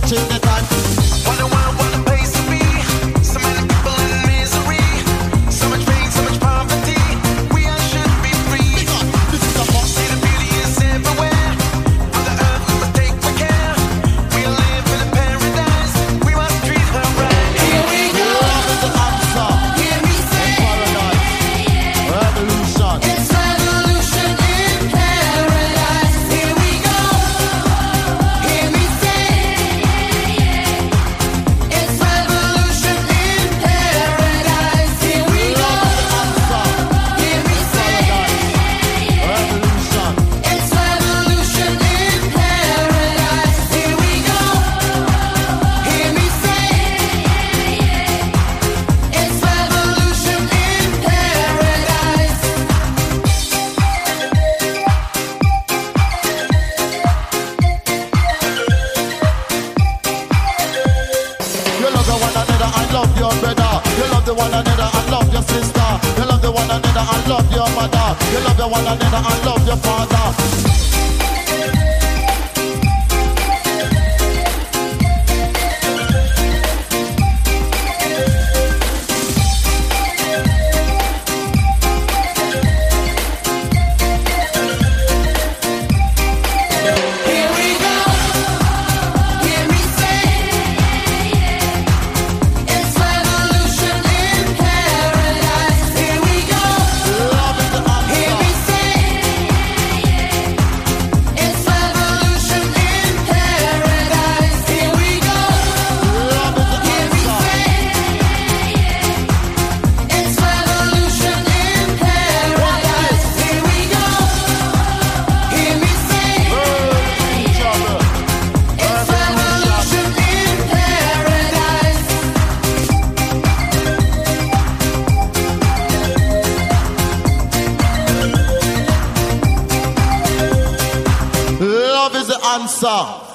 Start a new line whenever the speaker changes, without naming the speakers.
watching the time.
What a world, what a place to be. So many people in misery. So much pain, so much poverty. We all should be free.
This is a box.
See the beauty is everywhere. On the earth we must take good care. We live in a paradise. We must treat her right. Here we go.
Love is the answer.
Hear me say.
Paradise. Revolution.
It's revolution in paradise. Here we go. Hear me say. It's revolution in paradise. Here we go. Hear me say.
Revolution.
It's revolution in paradise. Here we go. Hear me say. It's revolution in paradise.
You love the one another and love your brother. You love the one another and love your sister. You love the one another and love your mother. You love the one another and love your father.
Here we go. Hear me say. It's revolution in paradise. Here we go.
Love is the
Hear me
answer.
say. It's revolution in paradise. Here we go.
Love is the
Hear me
answer.
say. It's revolution in paradise. Here we go. Hear me say.
Each other.
It's revolution in paradise.
Love is the answer.